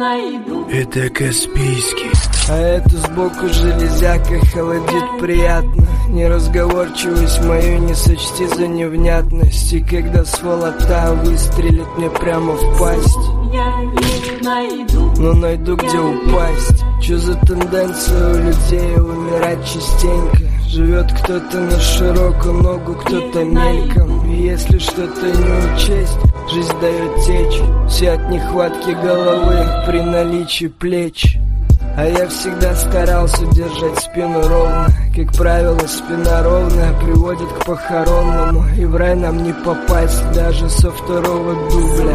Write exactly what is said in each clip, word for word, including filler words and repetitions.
Это Каспийский. А это сбоку железяка холодит приятно. Неразговорчивость мою не сочти за невнятность. И когда сволота выстрелит мне прямо в пасть, но найду где упасть. Чё за тенденция у людей умирать частенько? Живет кто-то на широкую ногу, кто-то мельком. И если что-то не учесть, жизнь дает течь. Все от нехватки головы при наличии плеч. А я всегда старался держать спину ровно. Как правило, спина ровная приводит к похоронному. И в рай нам не попасть даже со второго дубля.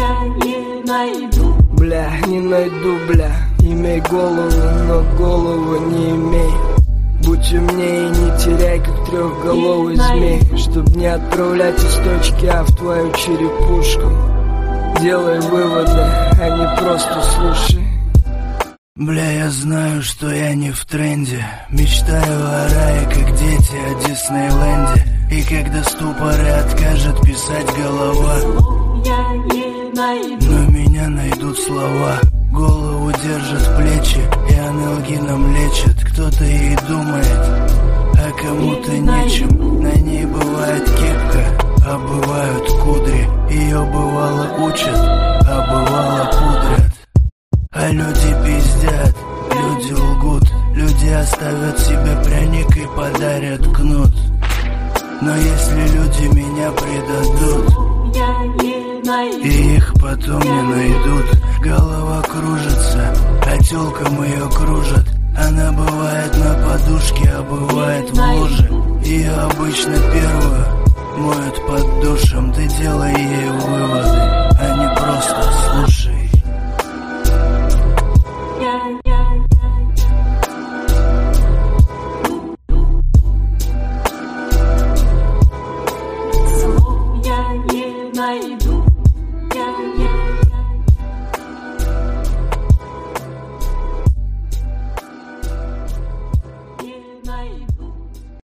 Бля, не найду, бля. Имей голову, но голову не имей. Будь умнее, не теряй, как трехголовый змей. Чтоб не отправлять из точки А в твою черепушку. Делай выводы, а не просто слушай. Бля, я знаю, что я не в тренде. Мечтаю о рае, как дети о Диснейленде. И когда ступоры откажет писать голова, но меня найдут слова. Голову держат плечи и аналгином лечат. Кто-то ей думает, а кому-то нечем. На ней бывает кепка, а бывают кудри. Ее бывало учат, а бывало пудрят. А люди пиздят, люди лгут. Люди оставят себе пряник и подарят кнут. Но если люди меня предадут, и их потом не найдут, голова кружится, а тёлкам ее кружат. Она бывает на подушке, а бывает в луже. Ее обычно первую моют под душем. Ты делай ей выводы, а не просто